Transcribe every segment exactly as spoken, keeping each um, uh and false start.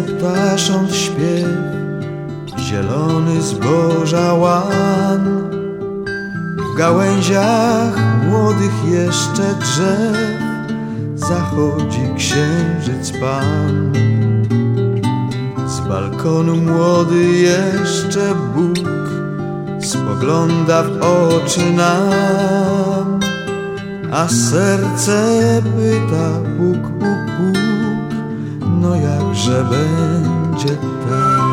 jasny ptasząc śpiew, zielony zboża łan. W gałęziach młodych jeszcze drzew zachodzi księżyc Pan. Z balkonu młody jeszcze Bóg spogląda w oczy nam, a serce pyta Bóg, Bóg, Bóg, no jakże będzie tak?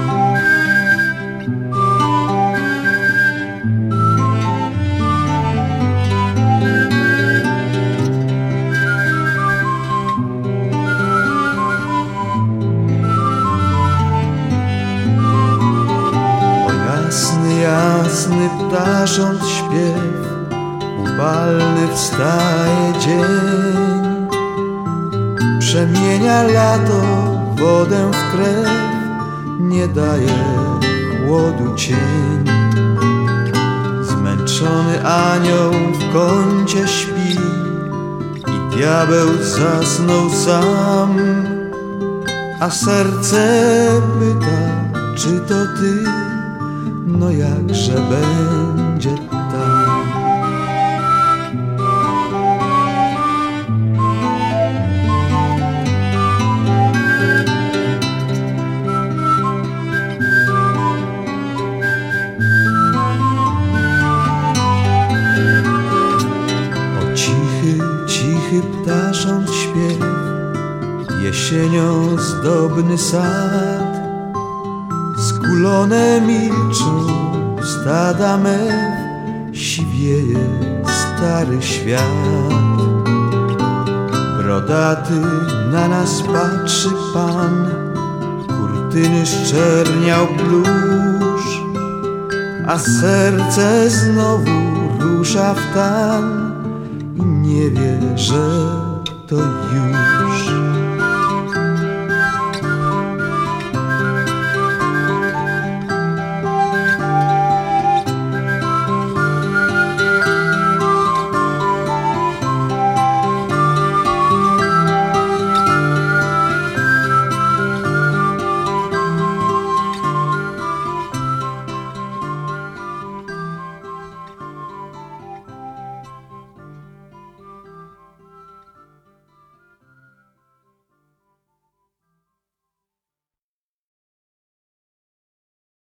Jasny, jasny ptasząc śpiew, upalny wstaje dzień, przemienia lato wodę w krew, nie daje chłodu cień. Zmęczony anioł w kącie śpi i diabeł zasnął sam, a serce pyta, czy to ty? No jakże będzie tak? O cichy, cichy ptasząc śpiew, jesienią zdobny sad, skulone milczą stada mew, siwieje stary świat. Brodaty na nas patrzy Pan, kurtyny szczerniał plusz, a serce znowu rusza w tan i nie wie, że to już.